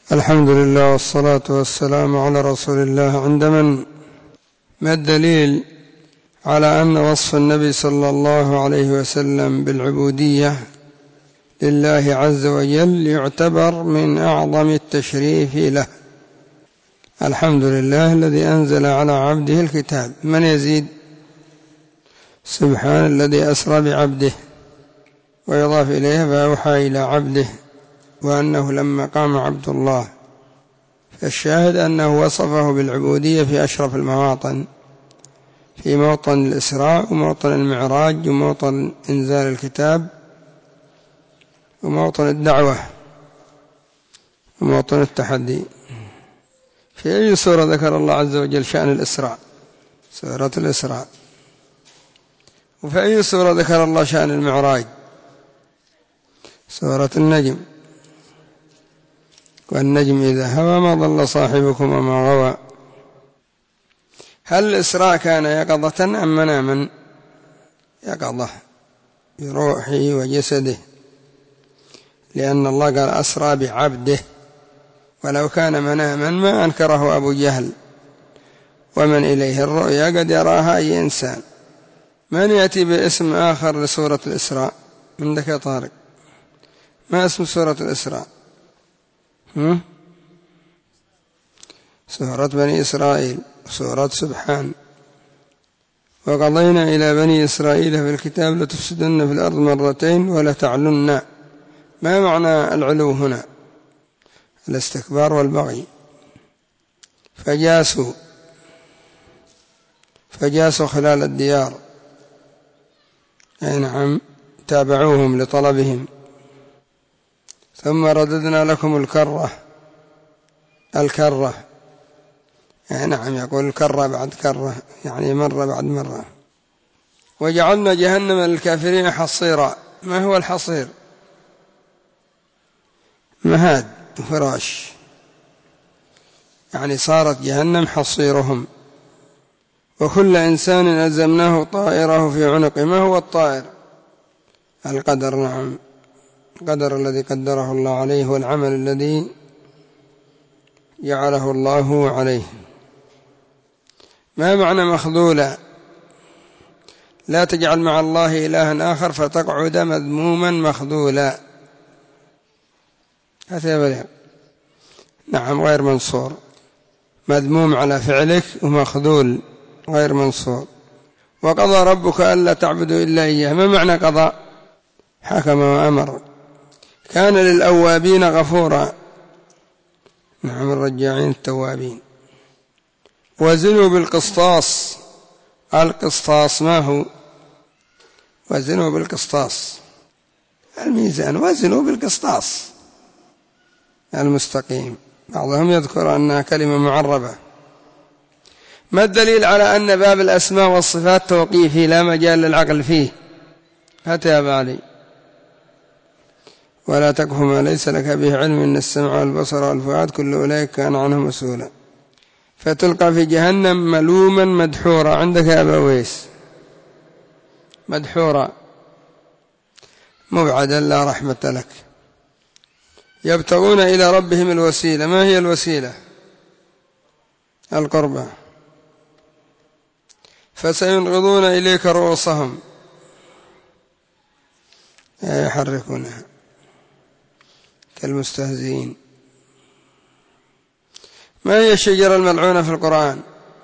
الحمد لله والصلاة والسلام على رسول الله. عندما ما الدليل على أن وصف النبي صلى الله عليه وسلم بالعبودية لله عز وجل يعتبر من أعظم التشريف له؟ الحمد لله الذي أنزل على عبده الكتاب. من يزيد؟ سبحان الذي أسرى بعبده، ويضاف إليه فأوحى إلى عبده، وأنه لما قام عبد الله. فالشاهد أنه وصفه بالعبودية في أشرف المواطن، في موطن الإسراء وموطن المعراج وموطن إنزال الكتاب وموطن الدعوة وموطن التحدي. في أي سورة ذكر الله عز وجل شأن الإسراء؟ سورة الإسراء. وفي أي سورة ذكر الله شأن المعراج؟ سورة النجم. والنجم إذا هوى ما ضل صاحبكم وما غوى. هل الإسراء كان يقظة أم مناما؟ يقظة بروحه وجسده، لأن الله قال أسرى بعبده. ولو كان مناما ما أنكره أبو جهل، ومن إليه الرؤيا قد يراها أي إنسان. من يأتي باسم آخر لسورة الإسراء؟ عندك يا طارق، ما اسم سورة الإسراء؟ سورة بني إسرائيل، سورة سبحان. وقضينا إلى بني إسرائيل في الكتاب لتفسدن في الأرض مرتين ولتعلن. ما معنى العلو هنا؟ الاستكبار والبغي. فجاسوا خلال الديار، أي نعم، تابعوهم لطلبهم. ثم رددنا لكم الكرة، يعني نعم، يقول الكرة بعد كرة، يعني مرة بعد مرة. وجعلنا جهنم للكافرين حصيرا. ما هو الحصير؟ مهاد وفراش، يعني صارت جهنم حصيرهم. وكل إنسان ألزمناه طائره في عنقه. ما هو الطائر؟ القدر. نعم، القدر الذي قدره الله عليه والعمل الذي جعله الله عليه. ما معنى مخذولا؟ لا تجعل مع الله إلها آخر فتقعد مذموما مخذولا. هذا يبلغ. نعم، غير منصور، مذموم على فعلك، ومخذول غير منصور. وقضى ربك ألا تعبدوا إلا إياه. ما معنى قضى؟ حكم وأمر. كان للأوابين غفورا. نعم، الرجاعين التوابين. وزنوا بالقسطاس. القسطاس ما هو؟ وزنوا بالقسطاس، الميزان. وزنوا بالقسطاس المستقيم. بعضهم يذكر أنها كلمة معربة. ما الدليل على أن باب الأسماء والصفات توقيفي لا مجال للعقل فيه؟ هات يا أبا علي. ولا تقف ما ليس لك به علم، إن السمع والبصر والفؤاد كل أولئك كان عنه مسؤولا. فتلقى في جهنم ملوما مدحورا. عندك يا أبا ويس؟ مدحورا، مبعدا لا رحمة لك. يبتغون إلى ربهم الوسيلة. ما هي الوسيلة؟ القربة. فسينغضون إليك رؤوسهم، يحركونها كالمستهزئين. ما هي الشجرة الملعونة في القرآن؟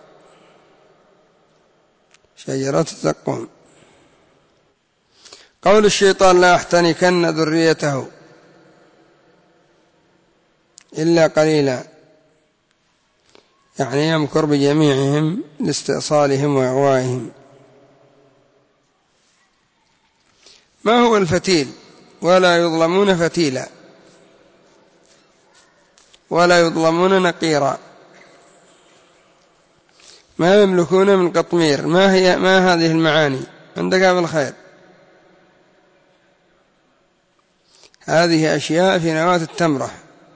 شجرة الزقوم. قول الشيطان لا أحتنكن ذريته إلا قليلا، يعني يمكر بجميعهم لاستئصالهم وإغوائهم. ما هو الفتيل؟ ولا يظلمون فتيلا ولا يظلمون نقيرا. ما يملكون من قطمير. ما هذه المعاني؟ عندك بالخير. هذه أشياء في نواة التمرة.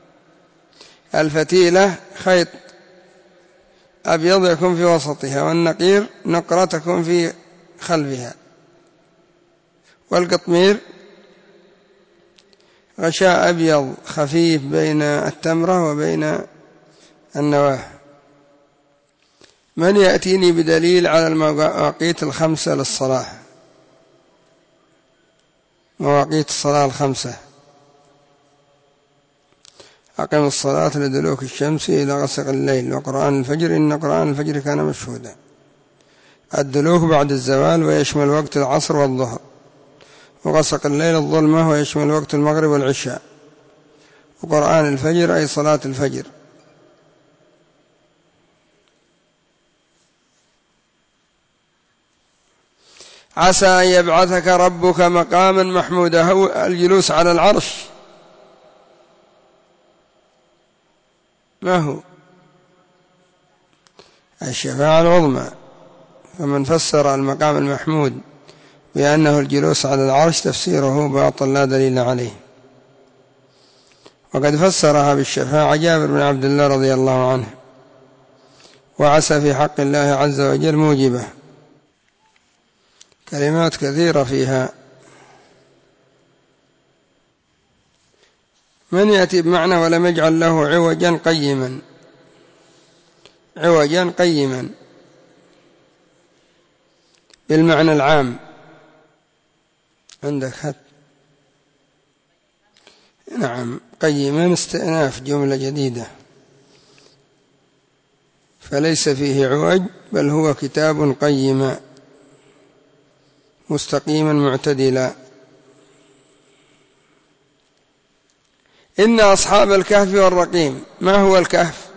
الفتيلة خيط أبيض يكون في وسطها، والنقير نقرة تكون في خلفها، والقطمير غشاء أبيض خفيف بين التمرة وبين النواة. من يأتيني بدليل على المواقيت الخمسة للصلاة؟ مواقيت الصلاة الخمسة: أقم الصلاة لدلوك الشمس إلى غسق الليل وقرآن الفجر إن قرآن الفجر كان مشهودا. الدلوك بعد الزوال ويشمل وقت العصر والظهر، وغسق الليل الظلمة ويشمل وقت المغرب والعشاء، وقرآن الفجر أي صلاة الفجر. عسى أن يبعثك ربك مقاما محمودا، هو الجلوس على العرش. ما هو الشفاعة العظمى. فمن فسر المقام المحمود بأنه الجلوس على العرش تفسيره باطل لا دليل عليه. وقد فسرها بالشفاعة جابر بن عبد الله رضي الله عنه. وعسى في حق الله عز وجل موجبة، كلمات كثيرة فيها. من يأتي بمعنى ولم يجعل له عوجا قيما، عوجا قيما بالمعنى العام. عندك حد؟ نعم، قيما استئناف جملة جديدة، فليس فيه عوج بل هو كتاب قيما مستقيما معتدلا. إن أصحاب الكهف والرقيم. ما هو الكهف؟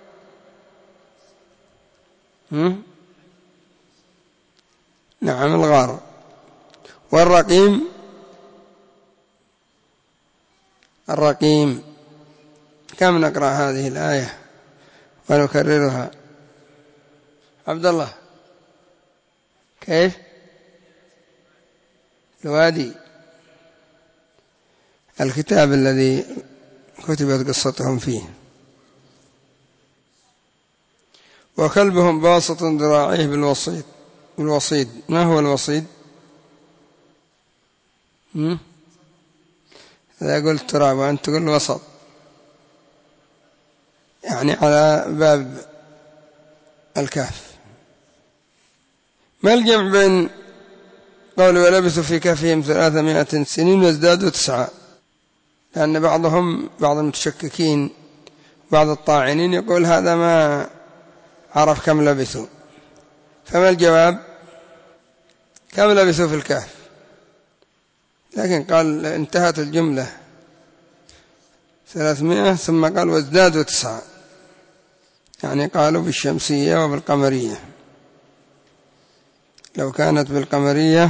نعم، الغار. والرقيم؟ الرقيم. كم نقرأ هذه الآية ونكررها؟ عبد الله كيف؟ الوادي، الكتاب الذي كتبت قصتهم فيه. وكلبهم باسط ذراعيه بالوصيد. الوصيد ما هو الوصيد؟ إذا قلت تراب وأنت تقول وسط، يعني على باب الكهف. ما الجمع بين قول ولبثوا في كهفهم 300 سنين وازدادوا 9؟ لأن بعض المتشككين بعض الطاعنين يقول هذا ما عرف كم لبثوا. فما الجواب؟ كم لبثوا في الكهف؟ لكن قال انتهت الجملة 300 ثم قال وازدادوا 9، يعني قالوا بالشمسية وبالقمرية. لو كانت بالقمرية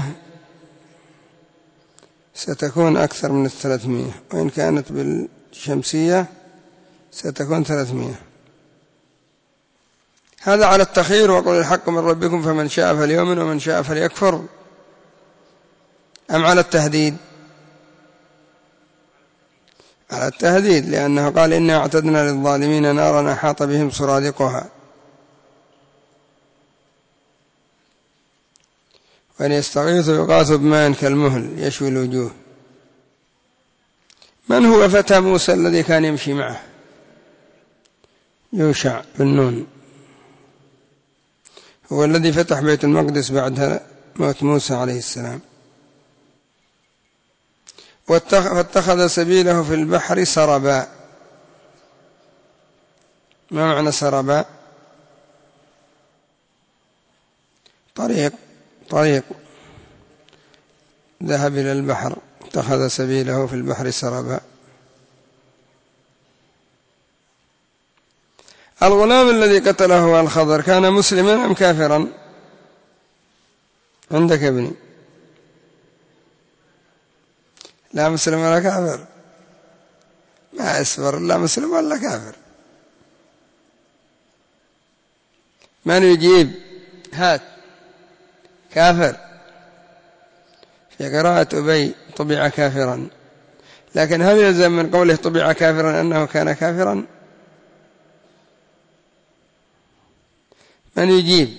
ستكون أكثر من 300، وإن كانت بالشمسية ستكون 300. هذا على التخيير. وقل الحق من ربكم فمن شاء فليؤمن ومن شاء فليكفر، أم على التهديد؟ على التهديد، لأنه قال إنا أعتدنا للظالمين نارا أحاط بهم سرادقها وأن يستغيثوا يغاثوا بماء كالمهل يشوي الوجوه. من هو فتى موسى الذي كان يمشي معه؟ يوشع بن نون، هو الذي فتح بيت المقدس بعد موت موسى عليه السلام. واتخذ سبيله في البحر سربا. ما معنى سربا؟ طريق ذهب إلى البحر، اتخذ سبيله في البحر سربا. الغلام الذي قتله الخضر كان مسلما أم كافرا؟ عندك يا ابني؟ لا مسلم ولا كافر. ما أصبر، لا مسلم ولا كافر. من يجيب؟ هات. كافر. في قراءة أبي طبع كافرا، لكن هل يلزم من قوله طبع كافرا أنه كان كافرا؟ من يجيب؟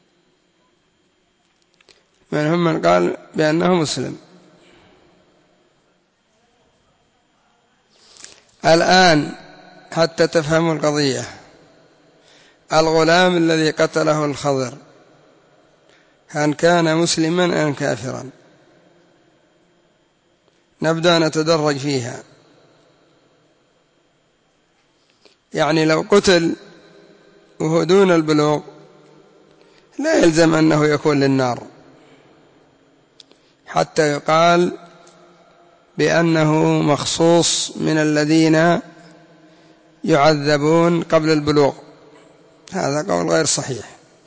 من هم من قال بأنه مسلم؟ الآن حتى تفهموا القضية، الغلام الذي قتله الخضر هل كان مسلما أم كافرا؟ نبدأ نتدرج فيها. يعني لو قتل وهو دون البلوغ لا يلزم أنه يكون للنار حتى يقال بأنه مخصوص من الذين يعذبون قبل البلوغ، هذا قول غير صحيح.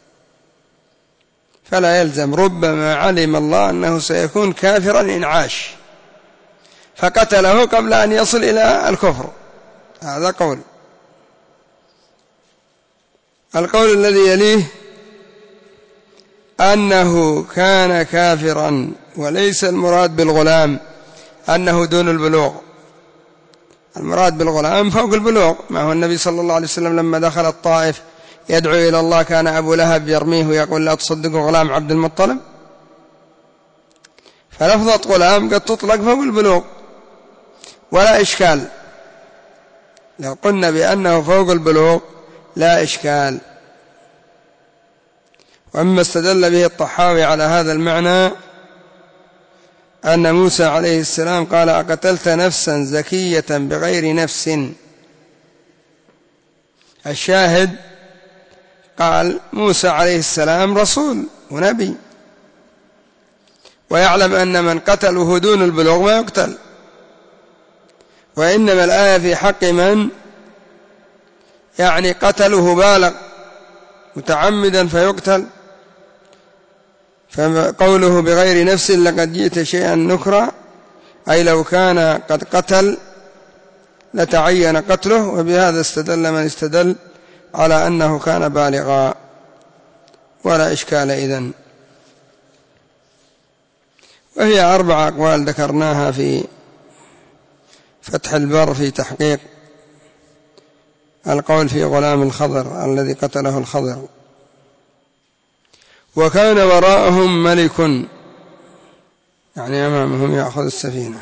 فلا يلزم، ربما علم الله أنه سيكون كافرا إن عاش فقتله قبل أن يصل إلى الكفر، هذا قول. القول الذي يليه أنه كان كافرا وليس المراد بالغلام أنه دون البلوغ، المراد بالغلام فوق البلوغ. ما هو النبي صلى الله عليه وسلم لما دخل الطائف يدعو إلى الله كان أبو لهب يرميه ويقول لا تصدقوا غلام عبد المطلب، فلفظة غلام قد تطلق فوق البلوغ ولا إشكال، لو قلنا بأنه فوق البلوغ لا إشكال. وأما استدل به الطحاوي على هذا المعنى أن موسى عليه السلام قال أقتلت نفسا زكية بغير نفس، الشاهد قال موسى عليه السلام رسول ونبي ويعلم أن من قتله دون البلوغ ما يقتل، وإنما الآية في حق من يعني قتله بالغ متعمدا فيقتل. فقوله بغير نفس لقد جئت شيئا نكرا، أي لو كان قد قتل لتعين قتله، وبهذا استدل من استدل على أنه كان بالغا ولا إشكال إذن. وهي 4 أقوال ذكرناها في فتح البر في تحقيق القول في غلام الخضر الذي قتله الخضر. وكان وراءهم ملك، يعني أمامهم يأخذ السفينة.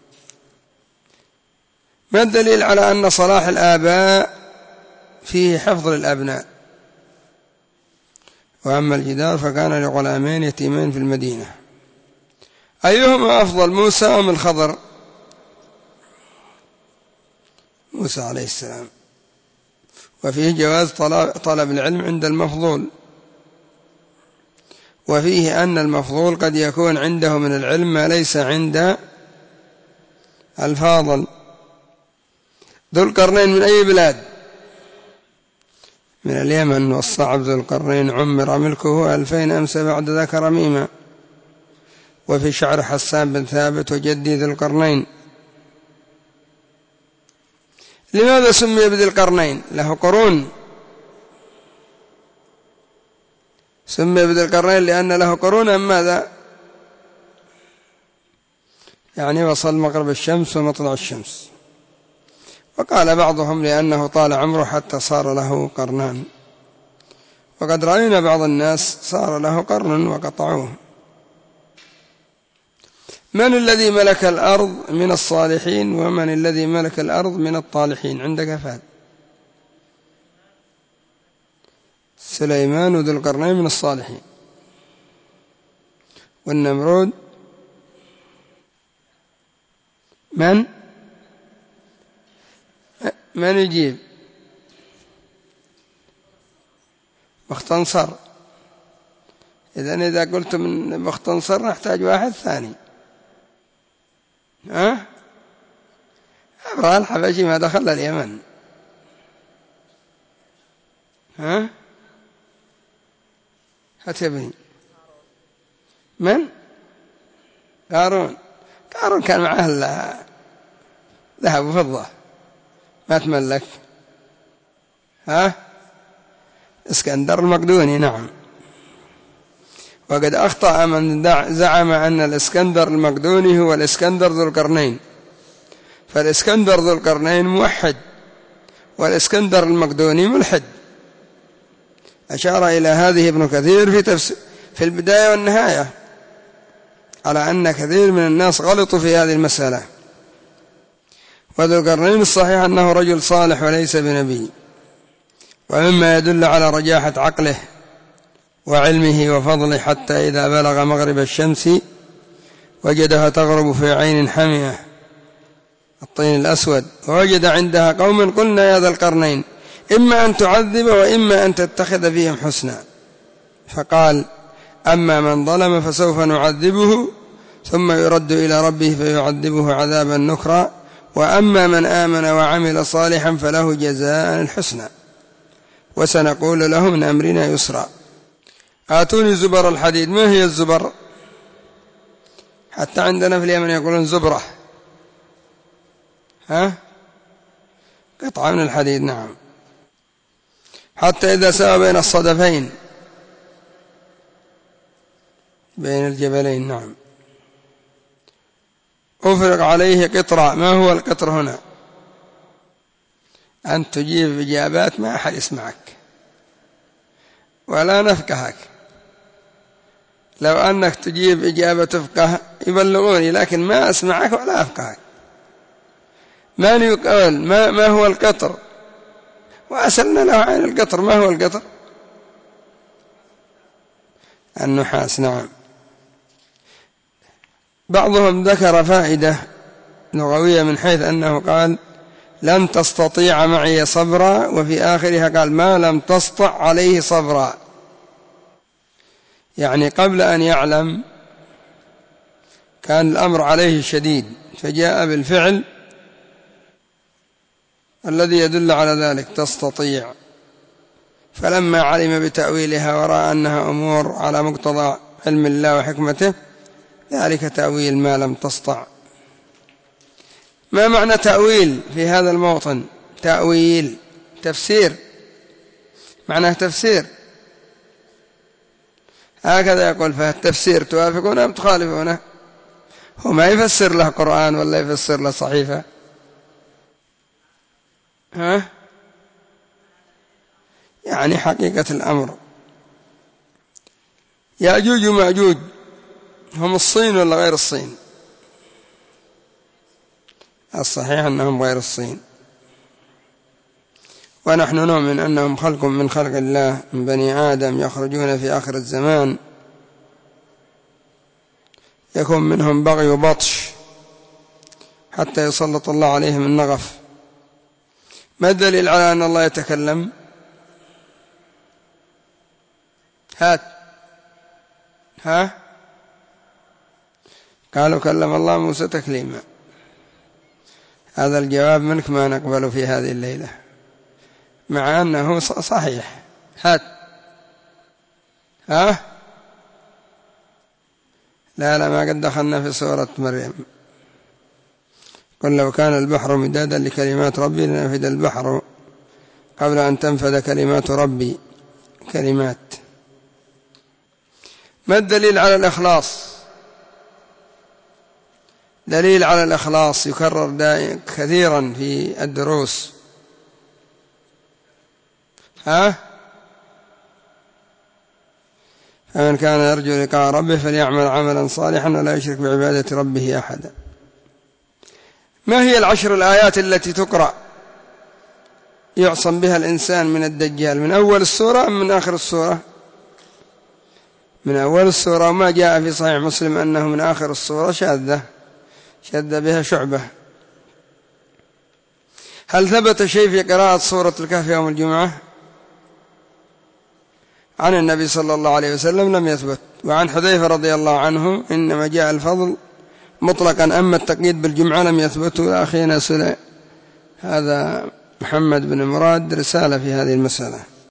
ما الدليل على أن صلاح الآباء فيه حفظ للأبناء؟ وأما الجدار فكان لغلامين يتيمين في المدينة، أيهما أفضل موسى أم الخضر؟ موسى عليه السلام. وفيه جواز طلب العلم عند المفضول، وفيه أن المفضول قد يكون عنده من العلم ما ليس عند الفاضل. ذو القرنين من أي بلاد؟ من اليمن. والصعب ذو القرنين عمر ملكه 2000 أمس بعد ذاك رميما. وفي شعر حسان بن ثابت وجدي ذو القرنين. لماذا سمي بذي القرنين؟ له قرون، سمي بذي القرنين لأن له قرون أم ماذا؟ يعني وصل مغرب الشمس ومطلع الشمس. وقال بعضهم لأنه طال عمره حتى صار له قرنان، وقد رأينا بعض الناس صار له قرن وقطعوه. من الذي ملك الأرض من الصالحين ومن الذي ملك الأرض من الطالحين؟ عندك فهد. سليمان وذو القرنين من الصالحين، والنمرود من يجيب؟ مختنصر. إذا قلت من مختنصر نحتاج واحد ثاني. أبرهة الحبشي ما دخل اليمن. هتبني من؟ قارون. قارون كان معه ذهب وفضة ما تملك. اسكندر المقدوني. نعم. وقد أخطأ من زعم أن الاسكندر المقدوني هو الاسكندر ذو القرنين، فالاسكندر ذو القرنين موحد والاسكندر المقدوني ملحد. أشار إلى هذه ابن كثير في البداية والنهاية على أن كثير من الناس غلطوا في هذه المسألة. وذو القرنين الصحيح أنه رجل صالح وليس بنبي، ومما يدل على رجاحة عقله وعلمه وفضله حتى إذا بلغ مغرب الشمس وجدها تغرب في عين حمية الطين الأسود، ووجد عندها قوم قلنا يا ذا القرنين إما أن تعذب وإما أن تتخذ فيهم حسنا، فقال أما من ظلم فسوف نعذبه ثم يرد إلى ربه فيعذبه عذابا نكرا، وأما من آمن وعمل صالحا فله جزاء الحسنى وسنقول له من أمرنا يسرا. آتوني زبر الحديد. ما هي الزبر؟ حتى عندنا في اليمن يقولون زبرة، قطعة من الحديد. نعم. حتى إذا سوى بين الصدفين بين الجبلين. نعم. أفرغ عليه قطرا. ما هو القطر هنا؟ أن تجيب إجابات ما أحد يسمعك ولا نفقهك. لو أنك تجيب إجابة تفقه يبلغوني، لكن ما أسمعك ولا أفقهك. من يقول ما هو القطر؟ وأسألنا له عن القطر. ما هو القطر؟ النحاس. نعم. بعضهم ذكر فائدة لغوية من حيث أنه قال لن تستطيع معي صبرا، وفي آخرها قال ما لم تسطع عليه صبرا، يعني قبل أن يعلم كان الأمر عليه شديد فجاء بالفعل الذي يدل على ذلك تستطيع، فلما علم بتأويلها ورأى أنها أمور على مقتضى علم الله وحكمته ذلك تأويل ما لم تسطع. ما معنى تأويل في هذا الموطن؟ تأويل تفسير، معناه تفسير، هكذا يقول. فالتفسير توافقونه أم تخالفونه؟ هو ما يفسر له قرآن ولا يفسر له صحيفة، يعني حقيقة الأمر. يأجوج ومأجوج هم الصين ولا غير الصين؟ الصحيح أنهم غير الصين، ونحن نؤمن أنهم خلق من خلق الله من بني آدم يخرجون في آخر الزمان، يكون منهم بغي وبطش حتى يسلط الله عليهم النغف. ما الدليل على أن الله يتكلم؟ قالوا كلم الله موسى تكليما. هذا الجواب منك ما نقبل في هذه الليلة، مع أنه صحيح. لا ما قد دخلنا في سورة مريم. قل لو كان البحر مدادا لكلمات ربي لنفد البحر قبل أن تنفد كلمات ربي. كلمات. ما الدليل على الإخلاص؟ دليل على الإخلاص يكرر كثيرا في الدروس. فمن كان يرجو لقاء ربه فليعمل عملا صالحا ولا يشرك بعبادة ربه أحدا. ما هي 10 الآيات التي تقرأ يعصم بها الإنسان من الدجال؟ من أول السورة أم من آخر السورة؟ من أول السورة. وما جاء في صحيح مسلم أنه من آخر السورة شد بها شعبة. هل ثبت شيء في قراءة سورة الكهف يوم الجمعة؟ عن النبي صلى الله عليه وسلم لم يثبت. وعن حذيفة رضي الله عنه إنما جاء الفضل مطلقا، أما التقييد بالجمعة لم يثبت. أخينا هذا محمد بن مراد رسالة في هذه المسألة.